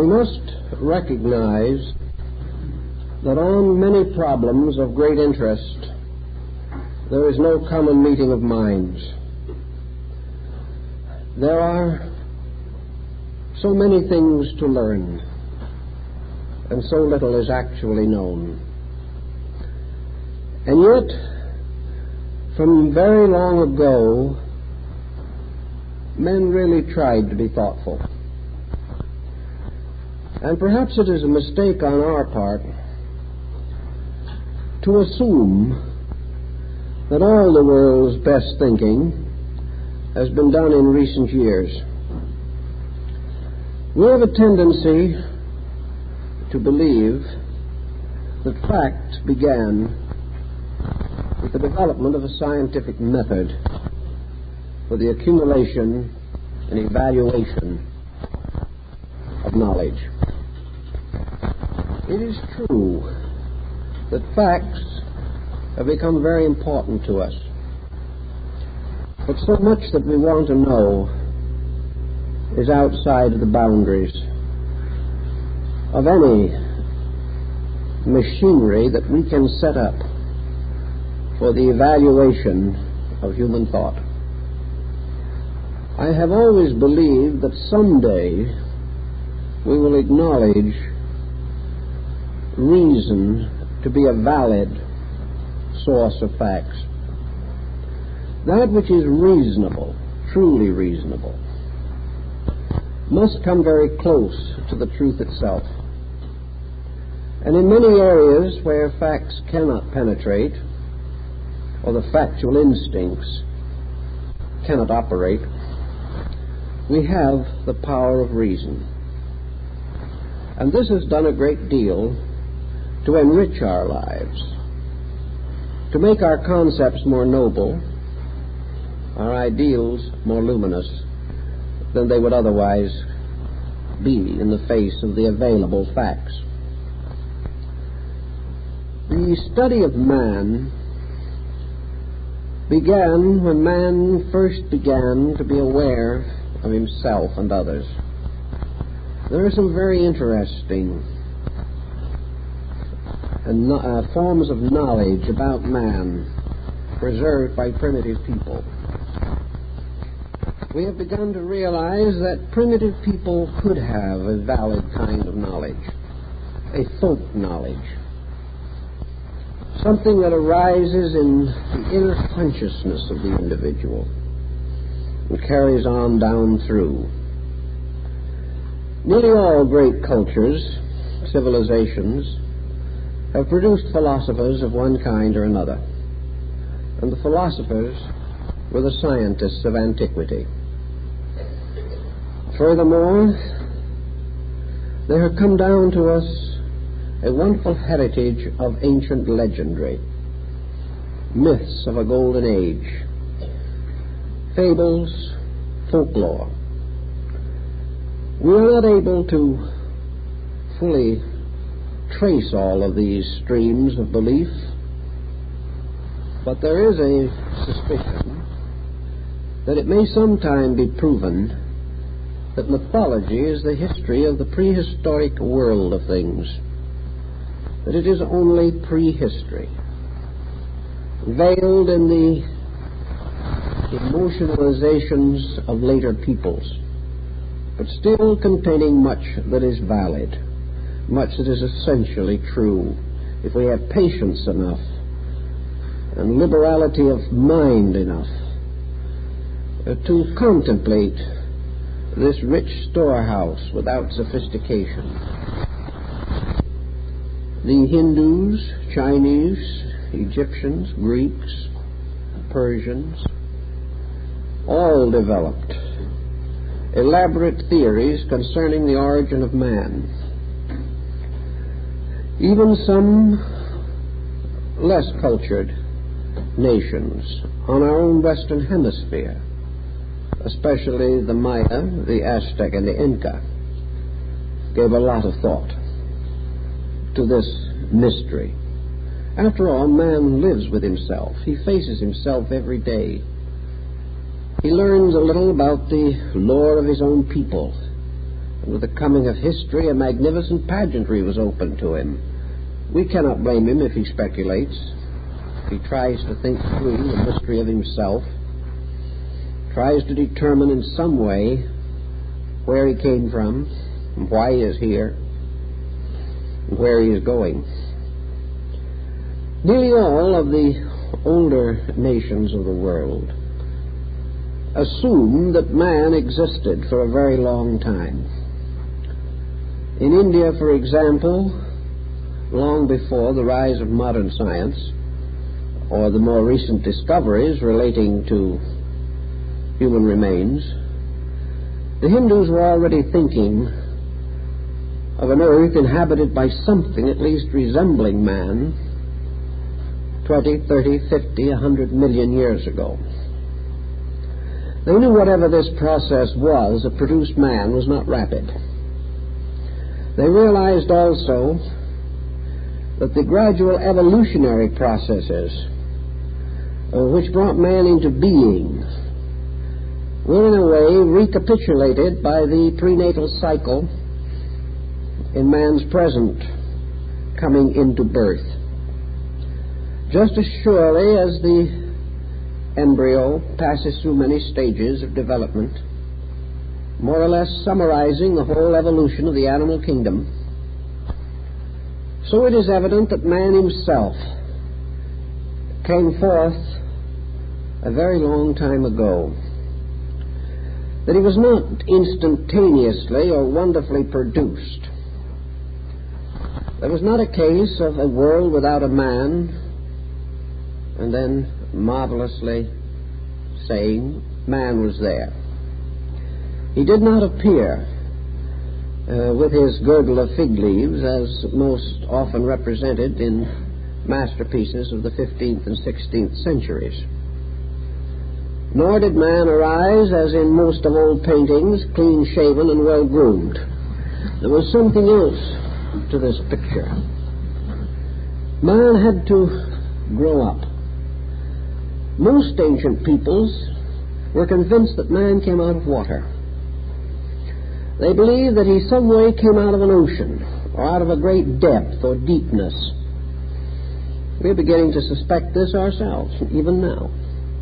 We must recognize that on many problems of great interest, there is no common meeting of minds. There are so many things to learn, and so little is actually known. And yet, from very long ago, men really tried to be thoughtful. And perhaps it is a mistake on our part to assume that all the world's best thinking has been done in recent years. We have a tendency to believe that facts began with the development of a scientific method for the accumulation and evaluation of knowledge. It is true that facts have become very important to us, but so much that we want to know is outside of the boundaries of any machinery that we can set up for the evaluation of human thought. I have always believed that someday we will acknowledge reason to be a valid source of facts. That which is reasonable, truly reasonable, must come very close to the truth itself. And in many areas where facts cannot penetrate, or the factual instincts cannot operate, we have the power of reason. And this has done a great deal to enrich our lives, to make our concepts more noble, our ideals more luminous than they would otherwise be in the face of the available facts. The study of man began when man first began to be aware of himself and others. There are some very interesting forms of knowledge about man preserved by primitive people. We have begun to realize that primitive people could have a valid kind of knowledge, a folk knowledge, something that arises in the inner consciousness of the individual and carries on down through. Nearly all great cultures, civilizations, have produced philosophers of one kind or another, and the philosophers were the scientists of antiquity. Furthermore, there have come down to us a wonderful heritage of ancient legendary, myths of a golden age, fables, folklore. We are not able to fully trace all of these streams of belief, but there is a suspicion that it may sometime be proven that mythology is the history of the prehistoric world of things, that it is only prehistory, veiled in the emotionalizations of later peoples, but still containing much that is valid, much that is essentially true, if we have patience enough and liberality of mind enough to contemplate this rich storehouse without sophistication. The Hindus, Chinese, Egyptians, Greeks, Persians, all developed elaborate theories concerning the origin of man. Even some less cultured nations on our own Western Hemisphere, especially the Maya, the Aztec, and the Inca, gave a lot of thought to this mystery. After all, man lives with himself. He faces himself every day. He learns a little about the lore of his own people, And with the coming of history, a magnificent pageantry was open to him. We cannot blame him if he speculates, if he tries to think through the mystery of himself, tries to determine in some way where he came from, and why he is here, and where he is going. Nearly all of the older nations of the world assume that man existed for a very long time. In India, for example, long before the rise of modern science or the more recent discoveries relating to human remains, the Hindus were already thinking of an earth inhabited by something at least resembling man 20, 30, 50, 100 million years ago. They knew whatever this process was that produced man was not rapid. They realized also that the gradual evolutionary processes which brought man into being were in a way recapitulated by the prenatal cycle in man's present coming into birth. Just as surely as the embryo passes through many stages of development, more or less summarizing the whole evolution of the animal kingdom, so it is evident that man himself came forth a very long time ago, that he was not instantaneously or wonderfully produced. There was not a case of a world without a man and then marvelously saying man was there. He did not appear with his girdle of fig leaves as most often represented in masterpieces of the 15th and 16th centuries. Nor did man arise, as in most of old paintings, clean-shaven and well-groomed. There was something else to this picture. Man had to grow up. Most ancient peoples were convinced that man came out of water. They believed that he some way came out of an ocean or out of a great depth or deepness. We're beginning to suspect this ourselves, even now.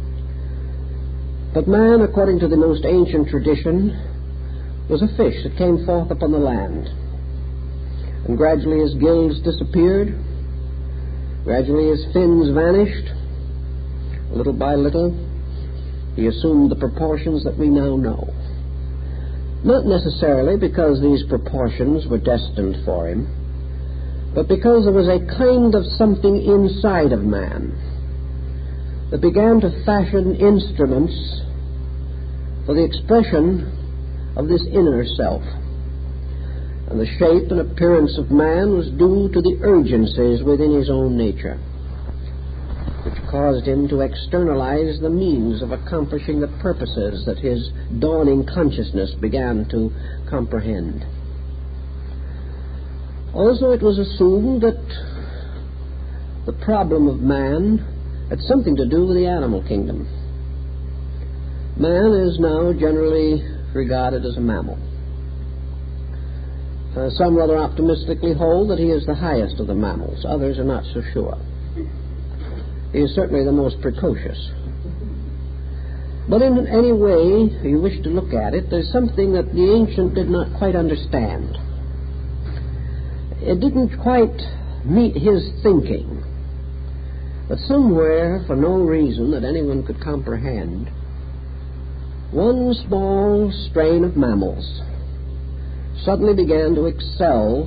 But man, according to the most ancient tradition, was a fish that came forth upon the land. And gradually his gills disappeared. Gradually his fins vanished. Little by little, he assumed the proportions that we now know. Not necessarily because these proportions were destined for him, but because there was a kind of something inside of man that began to fashion instruments for the expression of this inner self. And the shape and appearance of man was due to the urgencies within his own nature, which caused him to externalize the means of accomplishing the purposes that his dawning consciousness began to comprehend. Also, it was assumed that the problem of man had something to do with the animal kingdom. Man is now generally regarded as a mammal. Some rather optimistically hold that he is the highest of the mammals. Others are not so sure. He is certainly the most precocious. But in any way you wish to look at it, there's something that the ancient did not quite understand. It didn't quite meet his thinking. But somewhere, for no reason that anyone could comprehend, one small strain of mammals suddenly began to excel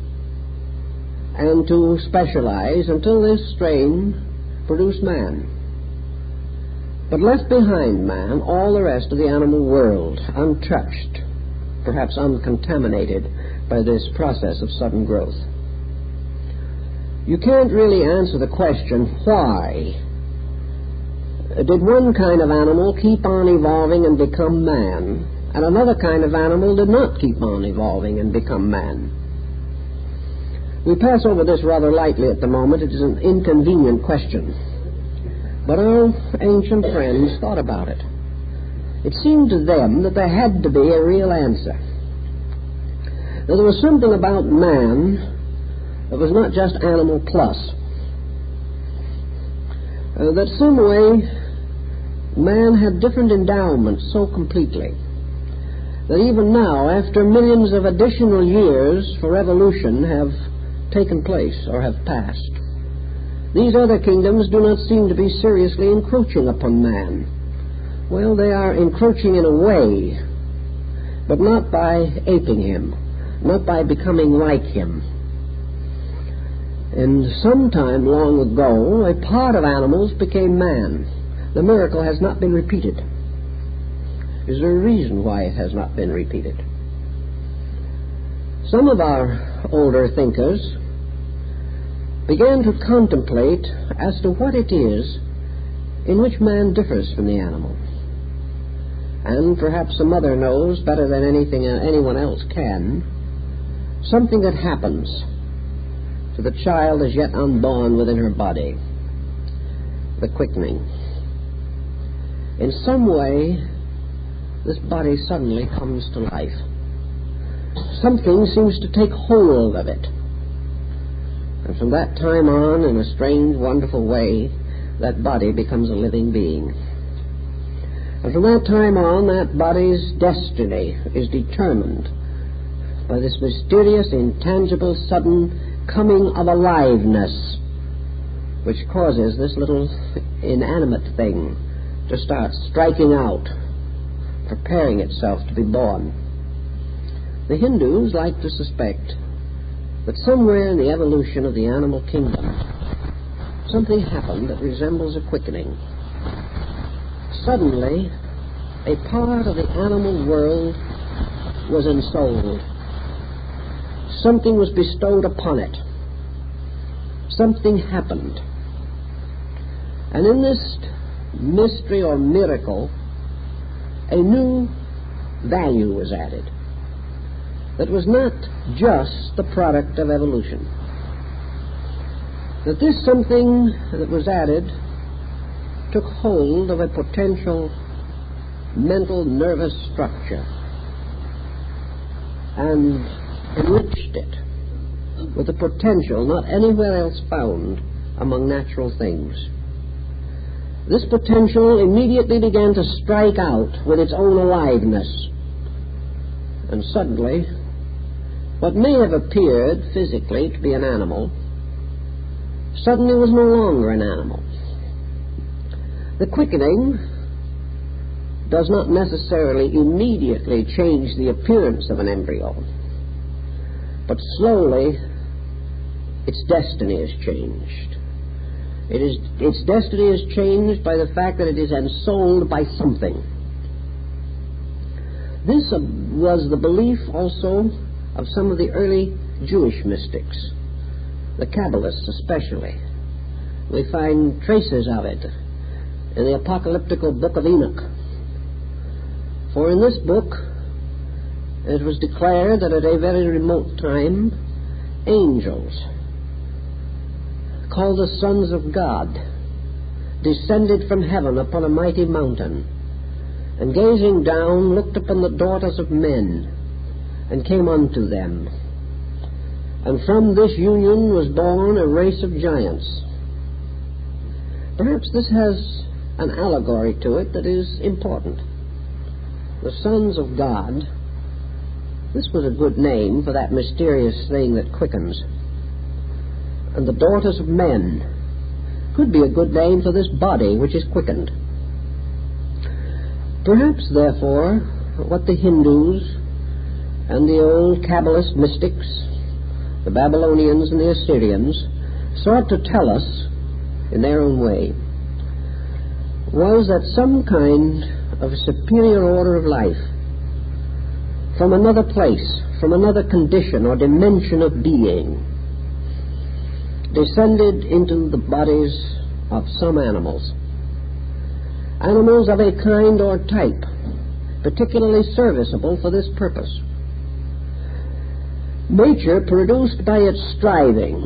and to specialize until this strain produced man. But left behind man all the rest of the animal world, untouched, perhaps uncontaminated by this process of sudden growth. You can't really answer the question, why did one kind of animal keep on evolving and become man, and another kind of animal did not keep on evolving and become man? We pass over this rather lightly at the moment. It is an inconvenient question. But our ancient friends thought about it. It seemed to them that there had to be a real answer. that there was something about man that was not just animal plus. That some way man had different endowments so completely that even now, after millions of additional years for evolution have taken place or have passed, these other kingdoms do not seem to be seriously encroaching upon man. Well, they are encroaching in a way, but not by aping him, not by becoming like him. And sometime long ago, a part of animals became man. The miracle has not been repeated. Is there a reason why it has not been repeated? Some of our older thinkers began to contemplate as to what it is in which man differs from the animal. And perhaps the mother knows better than anyone else can something that happens to the child as yet unborn within her body, the quickening. In some way, this body suddenly comes to life. Something seems to take hold of it. And from that time on, in a strange, wonderful way, that body becomes a living being. And from that time on, that body's destiny is determined by this mysterious, intangible, sudden coming of aliveness, which causes this little inanimate thing to start striking out, preparing itself to be born. The Hindus like to suspect that somewhere in the evolution of the animal kingdom, something happened that resembles a quickening. Suddenly, a part of the animal world was ensouled. Something was bestowed upon it. Something happened. And in this mystery or miracle, a new value was added that was not just the product of evolution. That this something that was added took hold of a potential mental nervous structure and enriched it with a potential not anywhere else found among natural things. This potential immediately began to strike out with its own aliveness. And suddenly, what may have appeared physically to be an animal, suddenly was no longer an animal. The quickening does not necessarily immediately change the appearance of an embryo, but slowly its destiny is changed. Its destiny is changed by the fact that it is ensouled by something. This was the belief also of some of the early Jewish mystics, the Kabbalists especially. We find traces of it in the apocalyptical book of Enoch. For in this book, it was declared that at a very remote time, angels, called the sons of God, descended from heaven upon a mighty mountain, and gazing down, looked upon the daughters of men, and came unto them. And from this union was born a race of giants. Perhaps this has an allegory to it that is important. The sons of God, this was a good name for that mysterious thing that quickens. And the daughters of men could be a good name for this body which is quickened. Perhaps, therefore, what the Hindus and the old Kabbalist mystics, the Babylonians and the Assyrians, sought to tell us in their own way was that some kind of a superior order of life from another place, from another condition or dimension of being, descended into the bodies of some animals. Animals of a kind or type, particularly serviceable for this purpose. Nature produced by its striving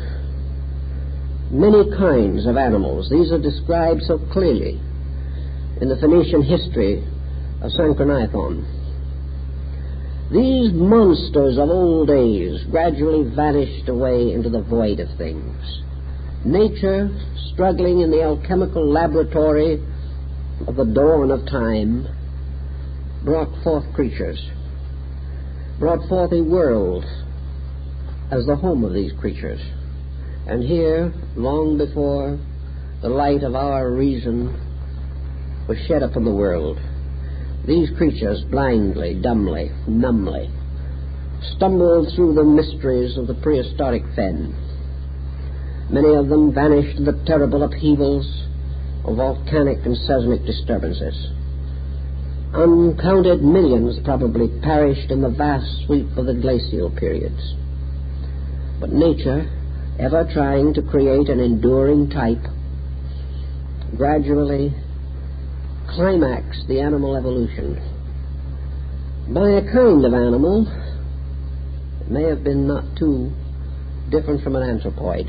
many kinds of animals. These are described so clearly in the Phoenician history of Sanchoniathon. These monsters of old days gradually vanished away into the void of things. Nature, struggling in the alchemical laboratory of the dawn of time, brought forth creatures, brought forth a world as the home of these creatures. And here, long before the light of our reason was shed upon the world, these creatures blindly, dumbly, numbly stumbled through the mysteries of the prehistoric fen. Many of them vanished in the terrible upheavals of volcanic and seismic disturbances. Uncounted millions probably perished in the vast sweep of the glacial periods. But nature, ever trying to create an enduring type, gradually climaxed the animal evolution by a kind of animal that may have been not too different from an anthropoid.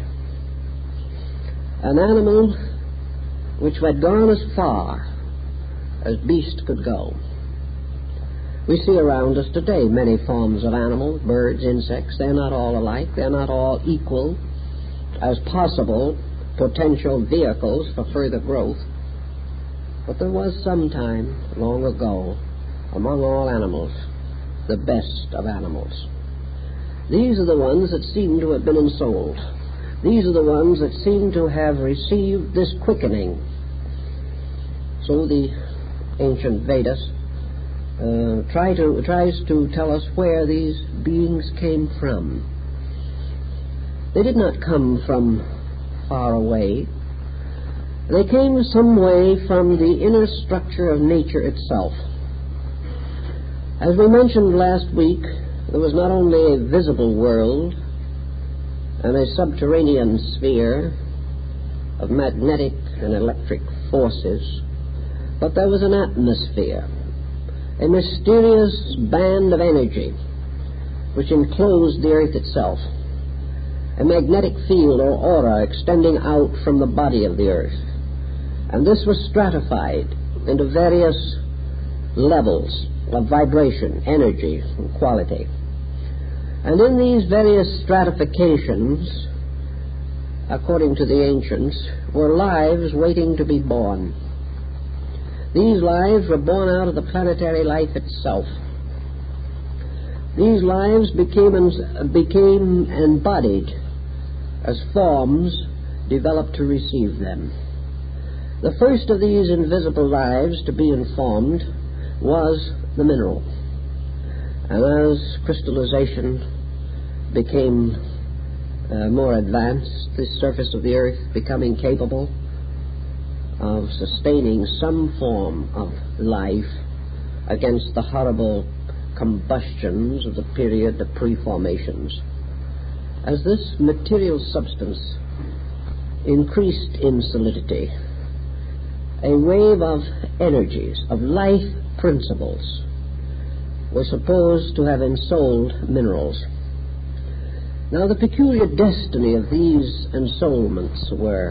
An animal which had gone as far as beast could go. We see around us today many forms of animals, birds, insects. They're not all alike. They're not all equal as possible potential vehicles for further growth. But there was some time, long ago, among all animals, the best of animals. These are the ones that seem to have been ensouled. These are the ones that seem to have received this quickening. So the ancient Vedas tries to tell us where these beings came from. They did not come from far away. They came some way from the inner structure of nature itself. As we mentioned last week, there was not only a visible world and a subterranean sphere of magnetic and electric forces, but there was an atmosphere, a mysterious band of energy which enclosed the earth itself, a magnetic field or aura extending out from the body of the earth. And this was stratified into various levels of vibration, energy, and quality. And in these various stratifications, according to the ancients, were lives waiting to be born. These lives were born out of the planetary life itself. These lives became embodied as forms developed to receive them. The first of these invisible lives to be informed was the mineral. And as crystallization became more advanced, the surface of the earth becoming capable of sustaining some form of life against the horrible combustions of the period of pre-formations. As this material substance increased in solidity, a wave of energies, of life principles, were supposed to have ensouled minerals. Now, the peculiar destiny of these ensoulments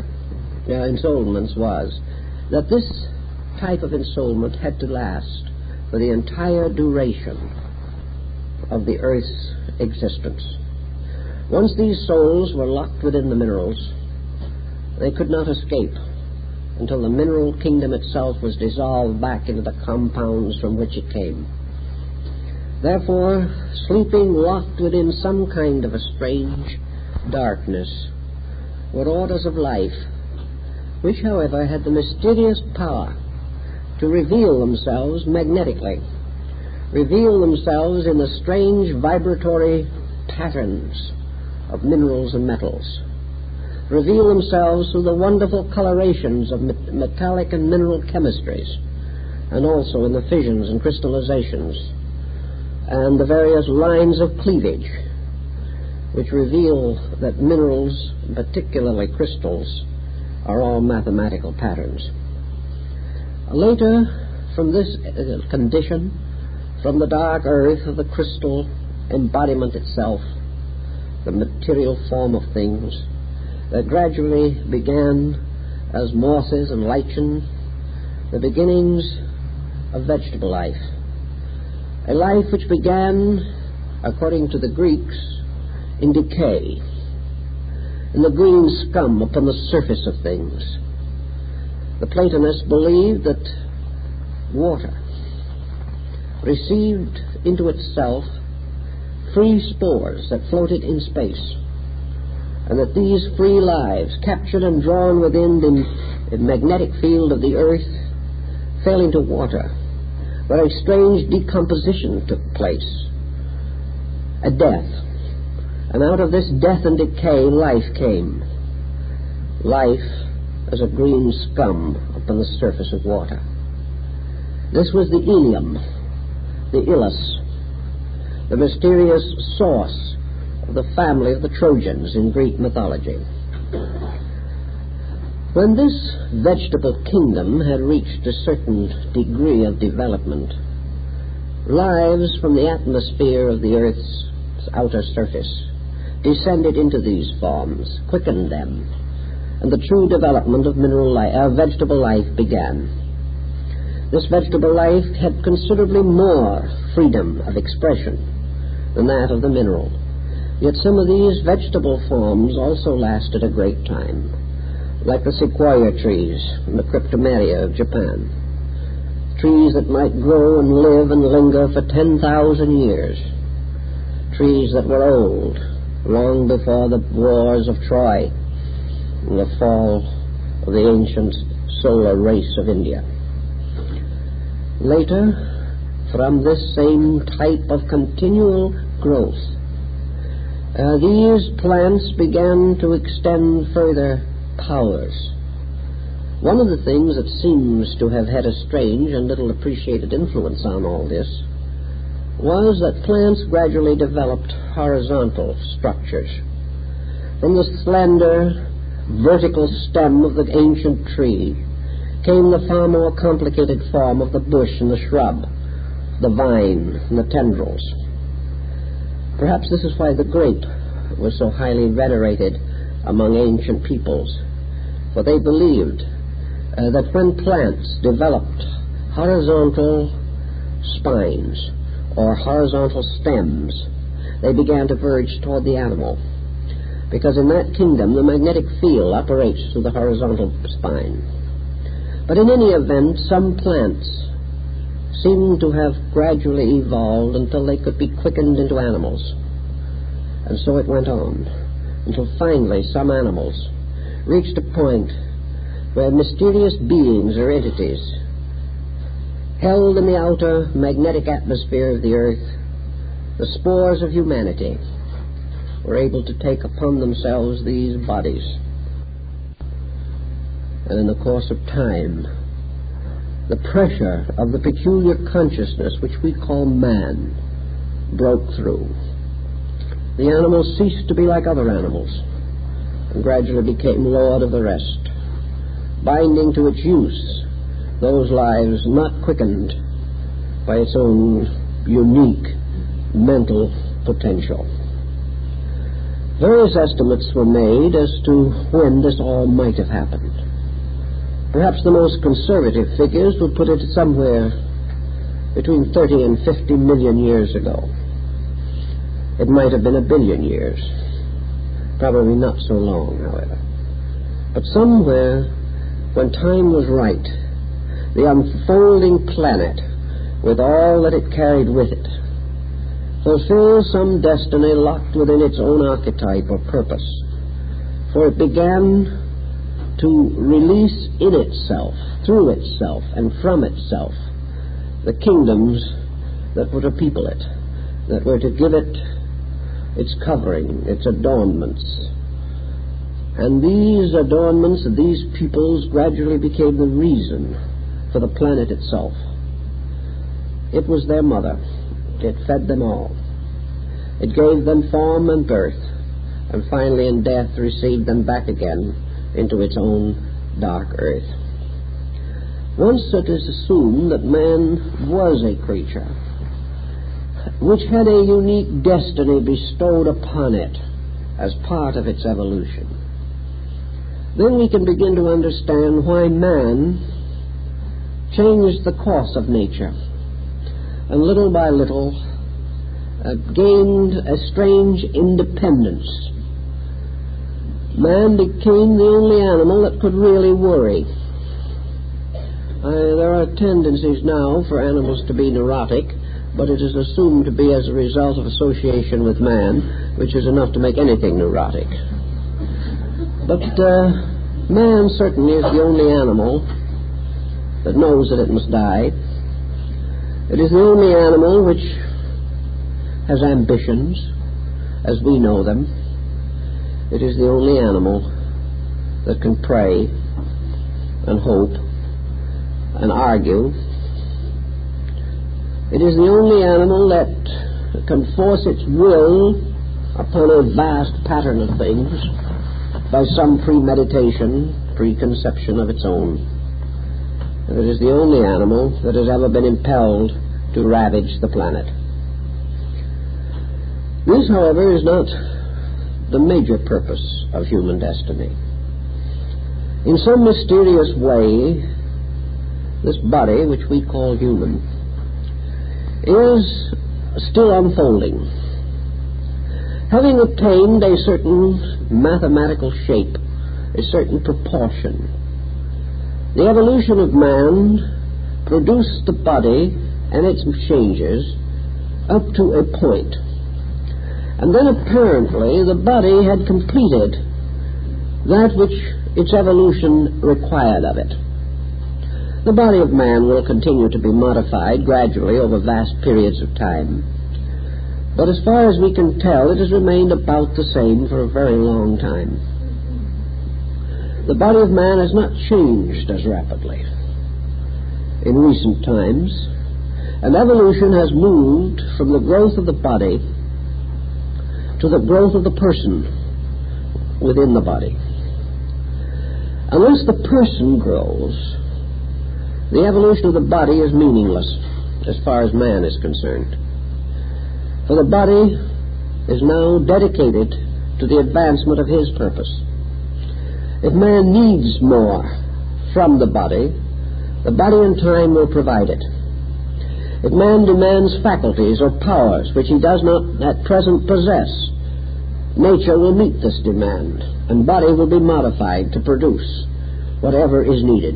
was that this type of ensoulment had to last for the entire duration of the earth's existence. Once these souls were locked within the minerals, they could not escape until the mineral kingdom itself was dissolved back into the compounds from which it came. Therefore, sleeping locked within some kind of a strange darkness were orders of life, which, however, had the mysterious power to reveal themselves magnetically, reveal themselves in the strange vibratory patterns of minerals and metals, reveal themselves through the wonderful colorations of metallic and mineral chemistries, and also in the fissions and crystallizations, and the various lines of cleavage, which reveal that minerals, particularly crystals, are all mathematical patterns. Later, from this condition, from the dark earth of the crystal embodiment itself, the material form of things, that gradually began as mosses and lichen, the beginnings of vegetable life. a life which began, according to the Greeks, in decay, in the green scum upon the surface of things. The Platonists believed that water received into itself free spores that floated in space, and that these free lives, captured and drawn within the magnetic field of the earth, fell into water, where a strange decomposition took place, a death. And out of this death and decay, life came. Life as a green scum upon the surface of water. This was the ilium, the Ilus, the mysterious source of the family of the Trojans in Greek mythology. When this vegetable kingdom had reached a certain degree of development, lives from the atmosphere of the earth's outer surface descended into these forms, quickened them, and the true development of vegetable life began. This vegetable life had considerably more freedom of expression than that of the mineral. Yet some of these vegetable forms also lasted a great time, like the sequoia trees and the cryptomeria of Japan, trees that might grow and live and linger for 10,000 years, trees that were old, long before the wars of Troy and the fall of the ancient solar race of India. Later, from this same type of continual growth, these plants began to extend further powers. One of the things that seems to have had a strange and little appreciated influence on all this was that plants gradually developed horizontal structures. From the slender, vertical stem of the ancient tree came the far more complicated form of the bush and the shrub, the vine and the tendrils. Perhaps this is why the grape was so highly venerated among ancient peoples, for they believed that when plants developed horizontal spines or horizontal stems, they began to verge toward the animal, because in that kingdom the magnetic field operates through the horizontal spine. But in any event, some plants seem to have gradually evolved until they could be quickened into animals. And so it went on, until finally some animals reached a point where mysterious beings or entities held in the outer magnetic atmosphere of the earth the spores of humanity were able to take upon themselves these bodies. And in the course of time, the pressure of the peculiar consciousness which we call man broke through. The animals ceased to be like other animals and gradually became lord of the rest, binding to its use those lives not quickened by its own unique mental potential. Various estimates were made as to when this all might have happened. Perhaps the most conservative figures would put it somewhere between 30 and 50 million years ago. It might have been 1 billion years. Probably not so long, however. But somewhere, when time was right, the unfolding planet, with all that it carried with it, fulfilled some destiny locked within its own archetype or purpose. For it began to release in itself, through itself, and from itself, the kingdoms that were to people it, that were to give it its covering, its adornments. And these adornments of these peoples gradually became the reason for the planet itself. It was their mother. It fed them all. It gave them form and birth, and finally in death received them back again into its own dark earth. Once it is assumed that man was a creature which had a unique destiny bestowed upon it as part of its evolution, then we can begin to understand why man changed the course of nature, and little by little gained a strange independence. Man became the only animal that could really worry. There are tendencies now for animals to be neurotic, but it is assumed to be as a result of association with man, which is enough to make anything neurotic. But man certainly is the only animal that knows that it must die. It is the only animal which has ambitions as we know them. It is the only animal that can pray and hope and argue. It is the only animal that can force its will upon a vast pattern of things by some premeditation, preconception of its own. And it is the only animal that has ever been impelled to ravage the planet. This, however, is not the major purpose of human destiny. In some mysterious way, this body, which we call human, is still unfolding. Having attained a certain mathematical shape, a certain proportion, the evolution of man produced the body and its changes up to a point. And then apparently the body had completed that which its evolution required of it. The body of man will continue to be modified gradually over vast periods of time. But as far as we can tell, it has remained about the same for a very long time. The body of man has not changed as rapidly in recent times, and evolution has moved from the growth of the body to the growth of the person within the body. Unless the person grows, the evolution of the body is meaningless as far as man is concerned. For the body is now dedicated to the advancement of his purpose. If man needs more from the body and time will provide it. If man demands faculties or powers which he does not at present possess, nature will meet this demand, and body will be modified to produce whatever is needed.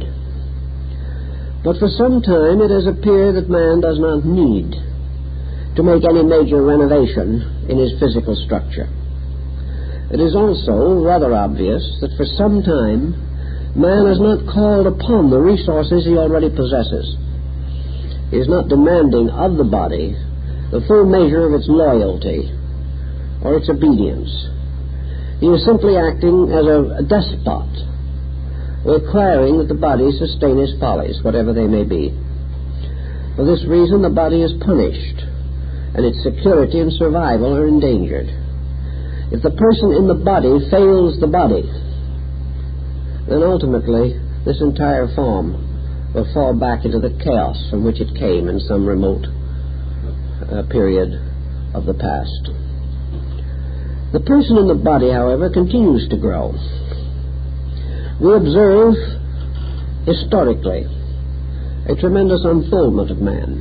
But for some time it has appeared that man does not need to make any major renovation in his physical structure. It is also rather obvious that for some time man has not called upon the resources he already possesses. He is not demanding of the body the full measure of its loyalty or its obedience. He is simply acting as a despot, requiring that the body sustain his follies, whatever they may be. For this reason, the body is punished, and its security and survival are endangered. If the person in the body fails the body, then ultimately this entire form will fall back into the chaos from which it came in some remote period of the past. The person in the body, however, continues to grow. We observe historically a tremendous unfoldment of man.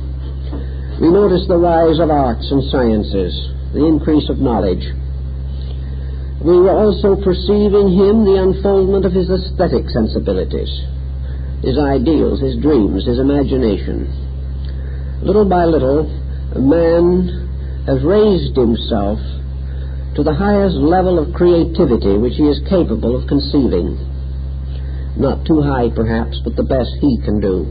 We notice the rise of arts and sciences, the increase of knowledge. We also perceive in him the unfoldment of his aesthetic sensibilities, his ideals, his dreams, his imagination. Little by little, man has raised himself to the highest level of creativity which he is capable of conceiving. Not too high, perhaps, but the best he can do.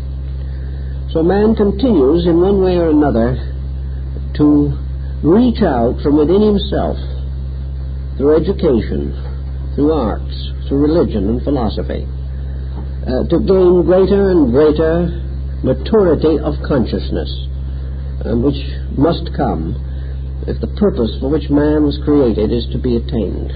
So man continues, in one way or another, to reach out from within himself, through education, through arts, through religion and philosophy, to gain greater and greater maturity of consciousness, which must come if the purpose for which man was created is to be attained.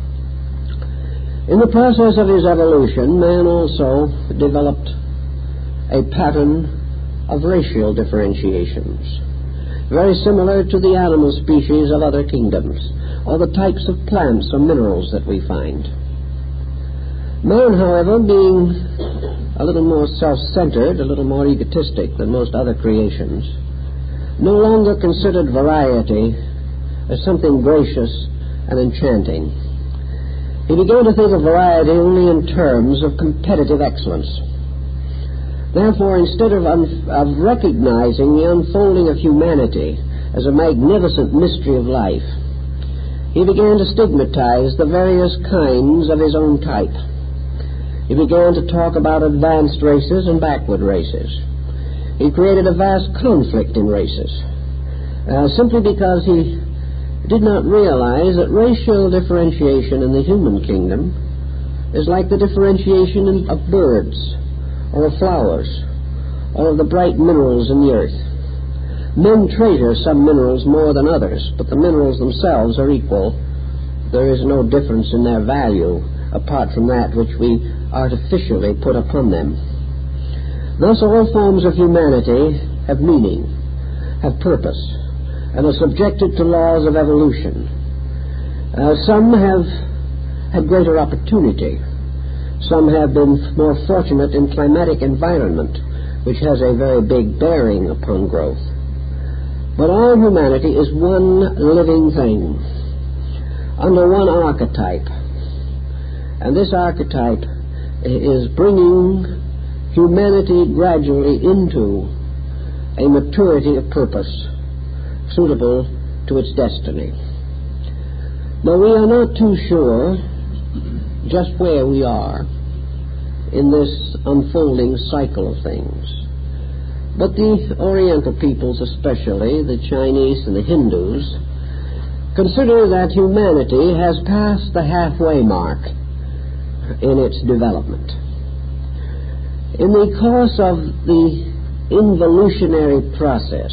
In the process of his evolution, man also developed a pattern of racial differentiations, very similar to the animal species of other kingdoms, or the types of plants or minerals that we find. Man, however, being a little more self-centered, a little more egotistic than most other creations, no longer considered variety as something gracious and enchanting. He began to think of variety only in terms of competitive excellence. Therefore, instead of recognizing the unfolding of humanity as a magnificent mystery of life, he began to stigmatize the various kinds of his own type. He began to talk about advanced races and backward races. He created a vast conflict in races, simply because he did not realize that racial differentiation in the human kingdom is like the differentiation of birds or of flowers or of the bright minerals in the earth. Men treasure some minerals more than others, but the minerals themselves are equal. There is no difference in their value apart from that which we artificially put upon them. Thus all forms of humanity have meaning, have purpose, and are subjected to laws of evolution. Some have had greater opportunity. Some have been more fortunate in climatic environment, which has a very big bearing upon growth. But all humanity is one living thing, under one archetype. And this archetype is bringing humanity gradually into a maturity of purpose suitable to its destiny. Now, we are not too sure just where we are in this unfolding cycle of things. But the Oriental peoples, especially the Chinese and the Hindus, consider that humanity has passed the halfway mark in its development. In the course of the involutionary process,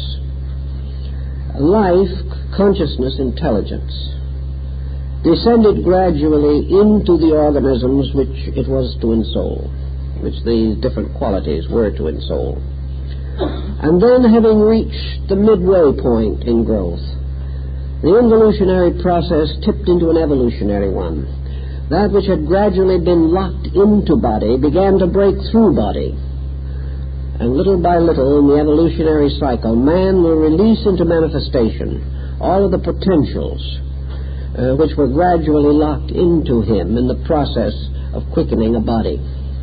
life, consciousness, intelligence descended gradually into the organisms which it was to ensoul, which these different qualities were to ensoul. And then, having reached the midway point in growth, the involutionary process tipped into an evolutionary one. That which had gradually been locked into body began to break through body. And little by little in the evolutionary cycle, man will release into manifestation all of the potentials which were gradually locked into him in the process of quickening a body.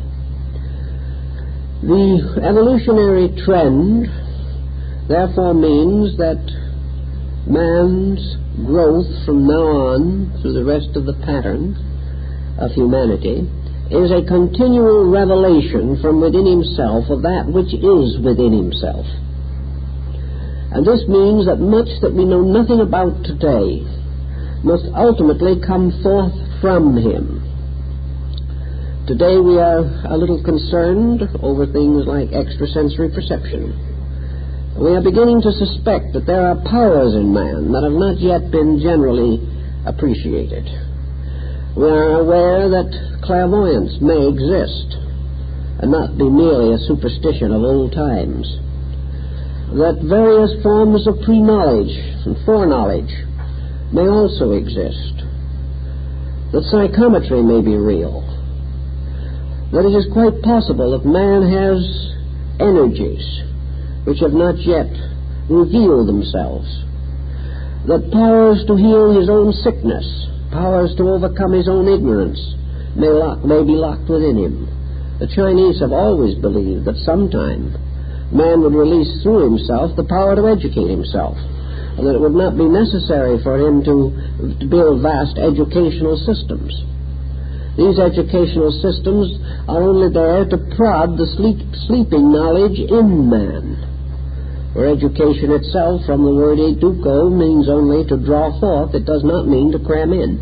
The evolutionary trend, therefore, means that man's growth from now on through the rest of the pattern of humanity is a continual revelation from within himself of that which is within himself. And this means that much that we know nothing about today must ultimately come forth from him. Today we are a little concerned over things like extrasensory perception. We are beginning to suspect that there are powers in man that have not yet been generally appreciated. We are aware that clairvoyance may exist and not be merely a superstition of old times. That various forms of pre-knowledge and foreknowledge may also exist. That psychometry may be real. That it is quite possible that man has energies which have not yet revealed themselves. That powers to heal his own sickness, powers to overcome his own ignorance may be locked within him. The Chinese have always believed that sometime man would release through himself the power to educate himself, and that it would not be necessary for him to build vast educational systems. These educational systems are only there to prod the sleeping knowledge in man. For education itself, from the word educo, means only to draw forth. It does not mean to cram in.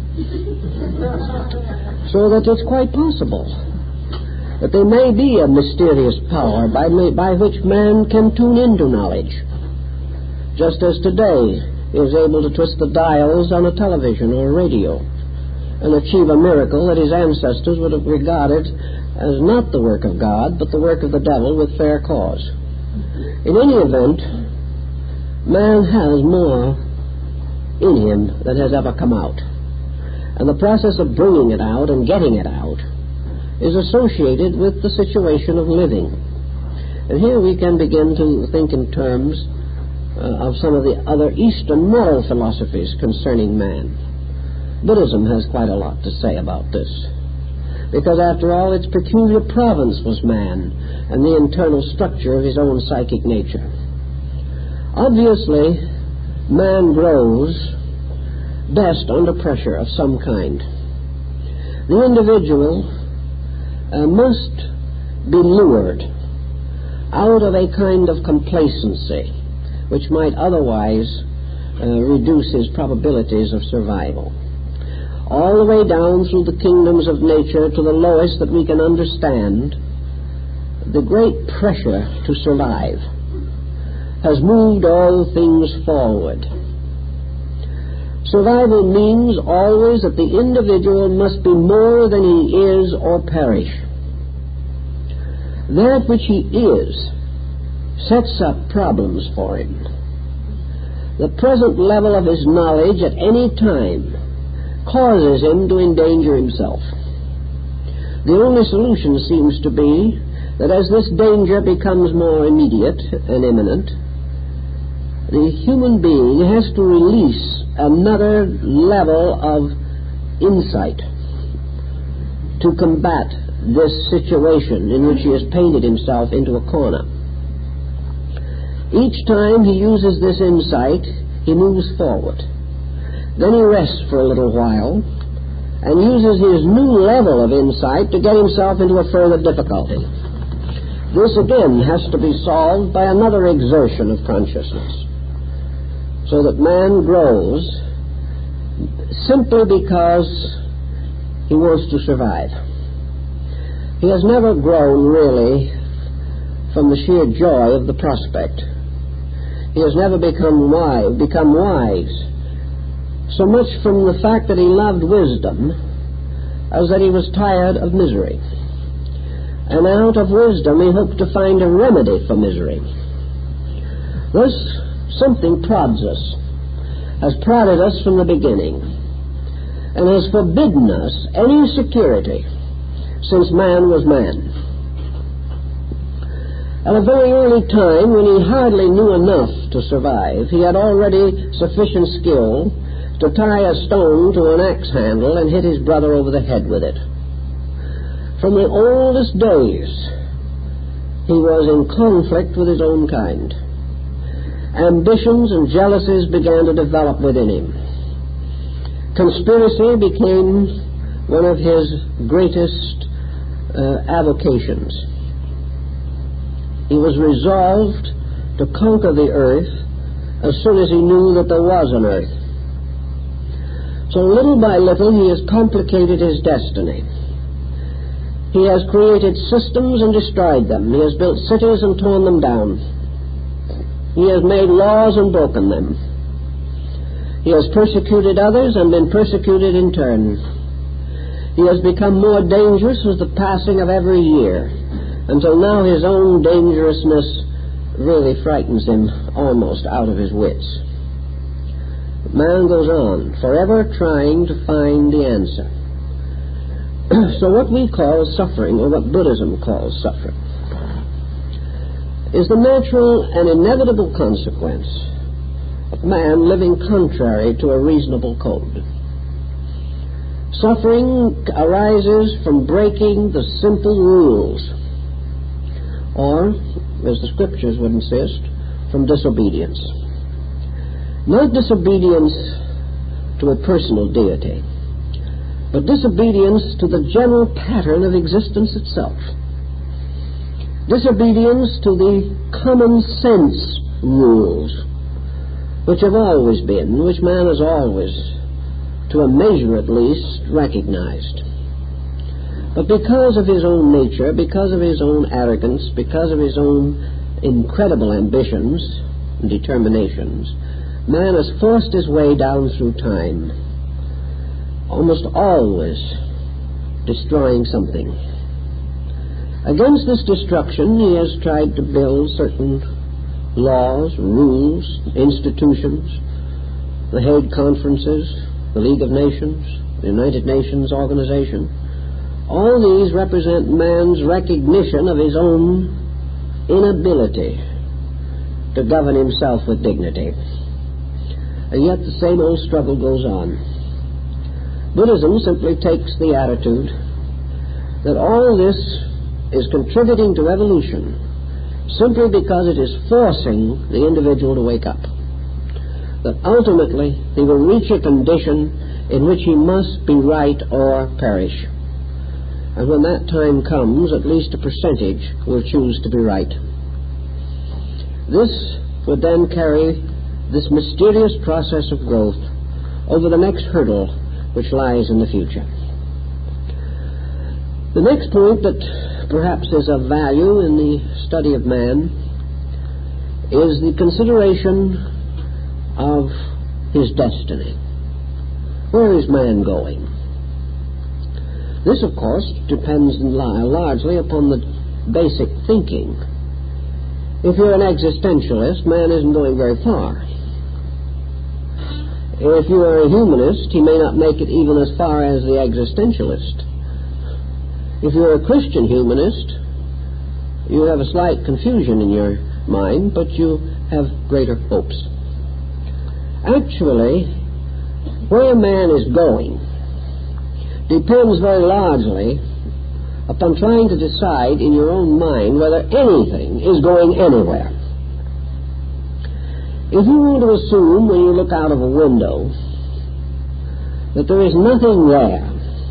So that it's quite possible that there may be a mysterious power by which man can tune into knowledge, just as today he is able to twist the dials on a television or a radio and achieve a miracle that his ancestors would have regarded as not the work of God, but the work of the devil with fair cause. In any event, man has more in him than has ever come out. And the process of bringing it out and getting it out is associated with the situation of living. And here we can begin to think in terms of some of the other Eastern moral philosophies concerning man. Buddhism has quite a lot to say about this, because after all, its peculiar province was man and the internal structure of his own psychic nature. Obviously, man grows best under pressure of some kind. The individual must be lured out of a kind of complacency which might otherwise reduce his probabilities of survival, all the way down through the kingdoms of nature to the lowest that we can understand. The great pressure to survive has moved all things forward. Survival means always that the individual must be more than he is or perish. That which he is sets up problems for him. The present level of his knowledge at any time causes him to endanger himself. The only solution seems to be that as this danger becomes more immediate and imminent, the human being has to release another level of insight to combat this situation in which he has painted himself into a corner. Each time he uses this insight, he moves forward. Then he rests for a little while and uses his new level of insight to get himself into a further difficulty. This again has to be solved by another exertion of consciousness, so that man grows simply because he wants to survive. He has never grown really from the sheer joy of the prospect. He has never become wise so much from the fact that he loved wisdom as that he was tired of misery. And out of wisdom he hoped to find a remedy for misery. Thus, something prods us, has prodded us from the beginning, and has forbidden us any security since man was man. At a very early time, when he hardly knew enough to survive, he had already sufficient skill to tie a stone to an axe handle and hit his brother over the head with it. From the oldest days, he was in conflict with his own kind. Ambitions and jealousies began to develop within him. Conspiracy became one of his greatest avocations. He was resolved to conquer the earth as soon as he knew that there was an earth. So little by little he has complicated his destiny. He has created systems and destroyed them. He has built cities and torn them down. He has made laws and broken them. He has persecuted others and been persecuted in turn. He has become more dangerous with the passing of every year, until now his own dangerousness really frightens him almost out of his wits. Man goes on, forever trying to find the answer. So what we call suffering, or what Buddhism calls suffering, is the natural and inevitable consequence of man living contrary to a reasonable code. Suffering arises from breaking the simple rules, or, as the Scriptures would insist, from disobedience. Not disobedience to a personal deity, but disobedience to the general pattern of existence itself. Disobedience to the common sense rules, which have always been, which man has always, to a measure at least, recognized. But because of his own nature, because of his own arrogance, because of his own incredible ambitions and determinations, man has forced his way down through time, almost always destroying something. Against this destruction, he has tried to build certain laws, rules, institutions, the Hague Conferences, the League of Nations, the United Nations Organization, All these represent man's recognition of his own inability to govern himself with dignity. And yet the same old struggle goes on. Buddhism simply takes the attitude that all this is contributing to evolution simply because it is forcing the individual to wake up. That ultimately he will reach a condition in which he must be right or perish. And when that time comes, at least a percentage will choose to be right. This would then carry this mysterious process of growth over the next hurdle which lies in the future. The next point that perhaps is of value in the study of man is the consideration of his destiny. Where is man going? This, of course, depends largely upon the basic thinking. If you're an existentialist, man isn't going very far. If you are a humanist, he may not make it even as far as the existentialist. If you're a Christian humanist, you have a slight confusion in your mind, but you have greater hopes. Actually, where man is going depends very largely upon trying to decide in your own mind whether anything is going anywhere. If you want to assume when you look out of a window that there is nothing there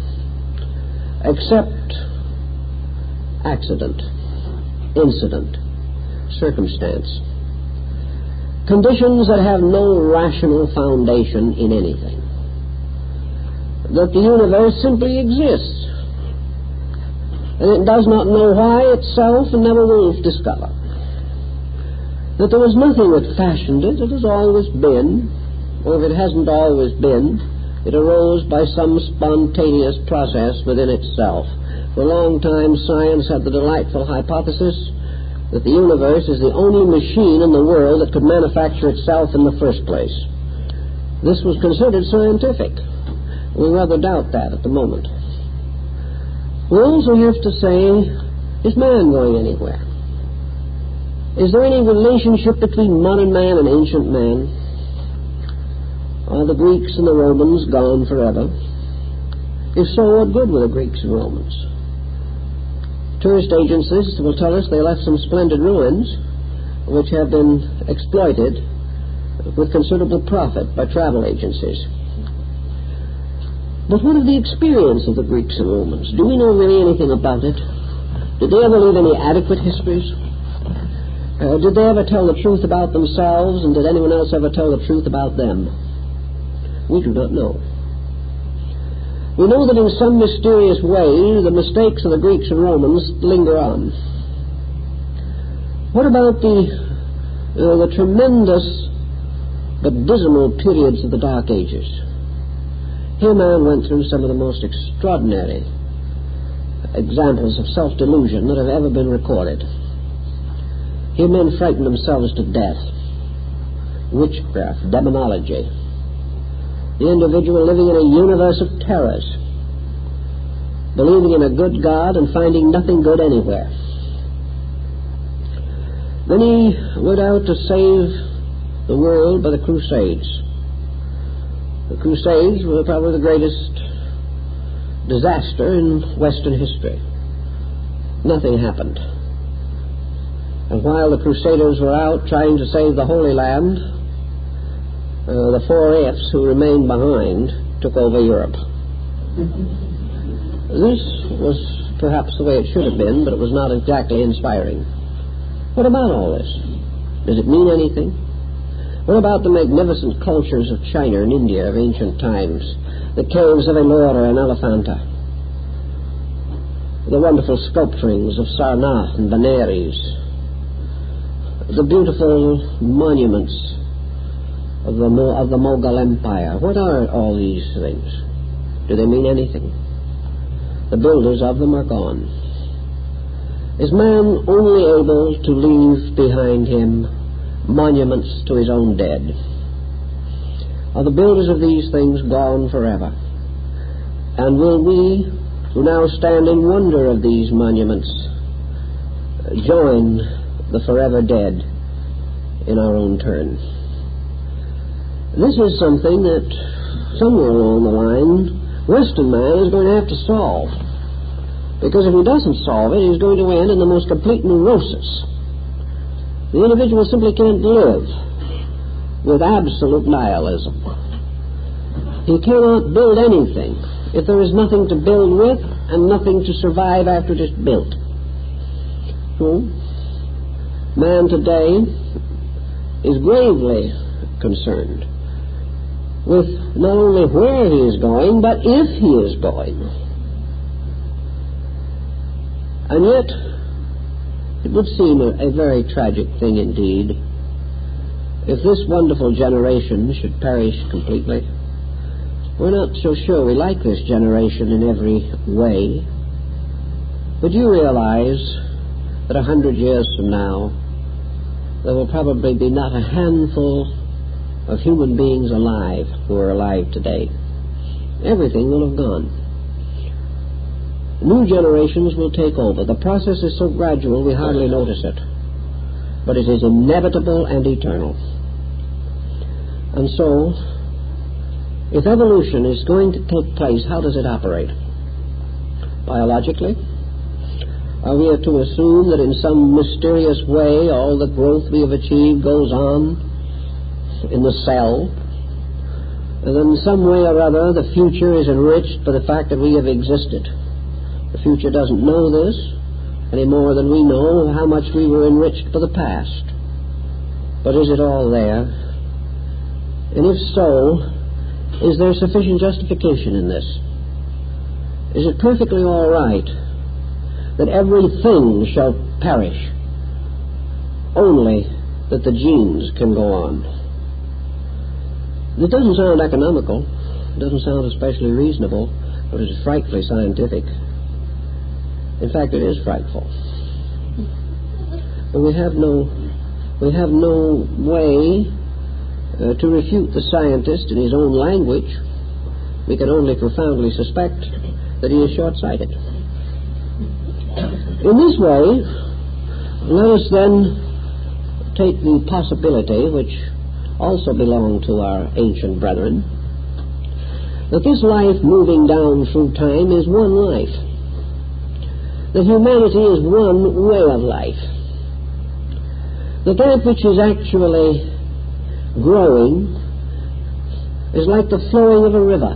except accident, incident, circumstance, conditions that have no rational foundation in anything, that the universe simply exists, and it does not know why itself and never will discover, that there was nothing that fashioned it, it has always been, or if it hasn't always been, it arose by some spontaneous process within itself. For a long time, science had the delightful hypothesis that the universe is the only machine in the world that could manufacture itself in the first place. This was considered scientific. We rather doubt that at the moment. We also have to say, is man going anywhere? Is there any relationship between modern man and ancient man? Are the Greeks and the Romans gone forever? If so, what good were the Greeks and Romans? Tourist agencies will tell us they left some splendid ruins which have been exploited with considerable profit by travel agencies. But what of the experience of the Greeks and Romans? Do we know really anything about it? Did they ever leave any adequate histories? Did they ever tell the truth about themselves, and did anyone else ever tell the truth about them? We do not know. We know that in some mysterious way the mistakes of the Greeks and Romans linger on. What about the tremendous but dismal periods of the Dark Ages? Here man went through some of the most extraordinary examples of self-delusion that have ever been recorded. Here men frightened themselves to death. Witchcraft, demonology. The individual living in a universe of terrors, believing in a good God and finding nothing good anywhere. Then he went out to save the world by the Crusades. The Crusades were probably the greatest disaster in Western history. Nothing happened. And while the Crusaders were out trying to save the Holy Land, the 4Fs who remained behind took over Europe. This was perhaps the way it should have been, but it was not exactly inspiring. What about all this? Does it mean anything? What about the magnificent cultures of China and India of ancient times? The caves of Ellora and Elephanta? The wonderful sculpturings of Sarnath and Benares? The beautiful monuments of the Mughal Empire? What are all these things? Do they mean anything? The builders of them are gone. Is man only able to leave behind him monuments to his own dead? Are the builders of these things gone forever? And will we who now stand in wonder of these monuments, join the forever dead in our own turn. This is something that somewhere along the line Western man is going to have to solve. Because if he doesn't solve it, he's going to end in the most complete neurosis. The individual simply can't live with absolute nihilism. He cannot build anything if there is nothing to build with and nothing to survive after it is built. So, man today is gravely concerned with not only where he is going, but if he is going. And yet, it would seem a very tragic thing indeed if this wonderful generation should perish completely. We're not so sure we like this generation in every way. But you realize that 100 years from now, there will probably be not a handful of human beings alive who are alive today. Everything will have gone. New generations will take over. The process is so gradual we hardly notice it. But it is inevitable and eternal. And so, if evolution is going to take place, how does it operate? Biologically? Are we to assume that in some mysterious way all the growth we have achieved goes on in the cell? And in some way or other the future is enriched by the fact that we have existed. The future doesn't know this any more than we know how much we were enriched by the past. But is it all there? And if so, is there sufficient justification in this? Is it perfectly all right that everything shall perish, only that the genes can go on? It doesn't sound economical, it doesn't sound especially reasonable, but it is frightfully scientific. In fact, it is frightful. But we have no way to refute the scientist in his own language. We can only profoundly suspect that he is short-sighted. In this way, let us then take the possibility, which also belonged to our ancient brethren, that this life moving down through time is one life. That humanity is one way of life. That which is actually growing is like the flowing of a river.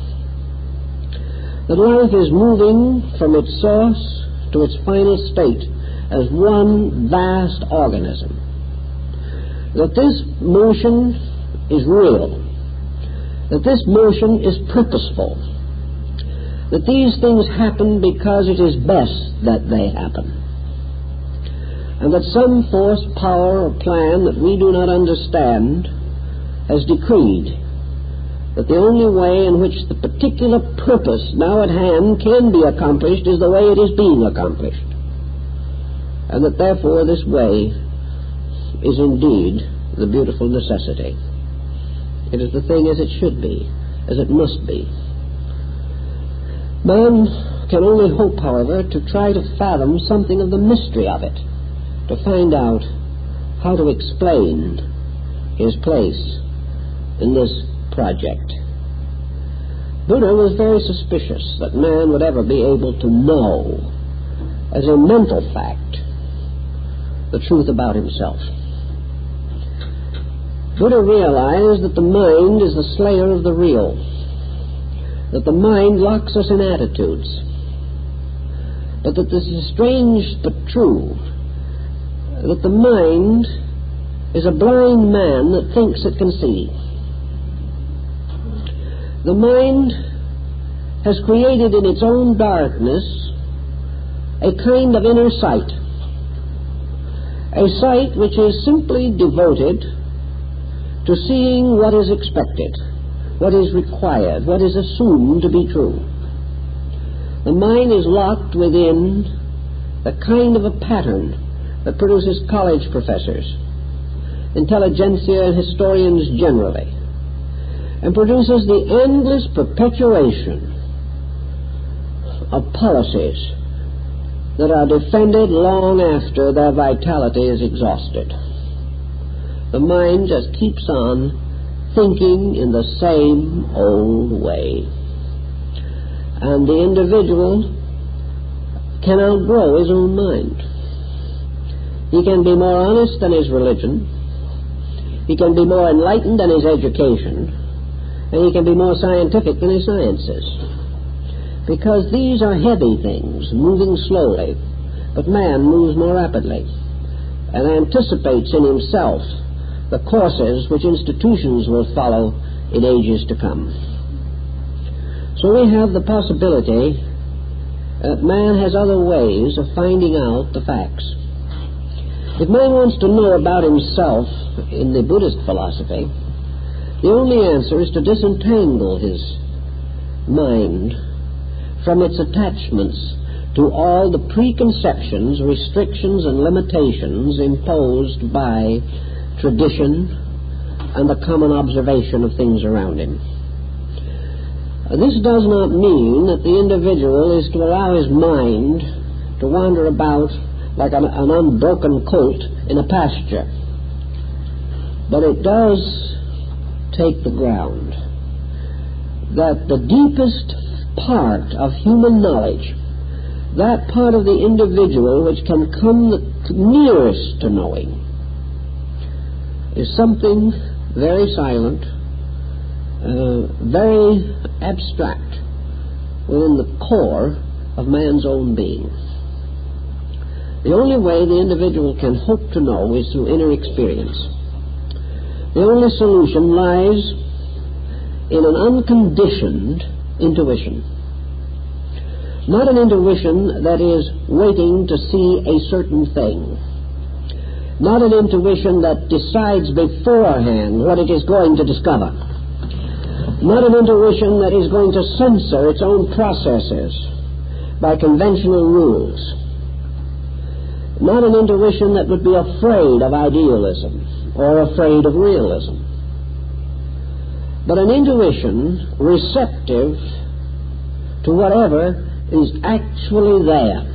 That life is moving from its source to its final state as one vast organism. That this motion is real. That this motion is purposeful. That these things happen because it is best that they happen. And that some force, power, or plan that we do not understand has decreed that the only way in which the particular purpose now at hand can be accomplished is the way it is being accomplished. And that therefore this way is indeed the beautiful necessity. It is the thing as it should be, as it must be. Man can only hope, however, to try to fathom something of the mystery of it, to find out how to explain his place in this project. Buddha was very suspicious that man would ever be able to know, as a mental fact, the truth about himself. Buddha realized that the mind is the slayer of the real, that the mind locks us in attitudes, but that this is strange but true, that the mind is a blind man that thinks it can see. The mind has created in its own darkness a kind of inner sight, a sight which is simply devoted to seeing what is expected, what is required, what is assumed to be true. The mind is locked within the kind of a pattern that produces college professors, intelligentsia, and historians generally, and produces the endless perpetuation of policies that are defended long after their vitality is exhausted. The mind just keeps on thinking in the same old way. And the individual can outgrow his own mind. He can be more honest than his religion. He can be more enlightened than his education. And he can be more scientific than his sciences. Because these are heavy things, moving slowly. But man moves more rapidly and anticipates in himself the courses which institutions will follow in ages to come. So we have the possibility that man has other ways of finding out the facts. If man wants to know about himself in the Buddhist philosophy, the only answer is to disentangle his mind from its attachments to all the preconceptions, restrictions, and limitations imposed by tradition and the common observation of things around him. This does not mean that the individual is to allow his mind to wander about like an unbroken colt in a pasture. But it does take the ground that the deepest part of human knowledge, that part of the individual which can come the nearest to knowing, is something very silent, very abstract within the core of man's own being. The only way the individual can hope to know is through inner experience. The only solution lies in an unconditioned intuition. Not an intuition that is waiting to see a certain thing. Not an intuition that decides beforehand what it is going to discover. Not an intuition that is going to censor its own processes by conventional rules. Not an intuition that would be afraid of idealism or afraid of realism. But an intuition receptive to whatever is actually there.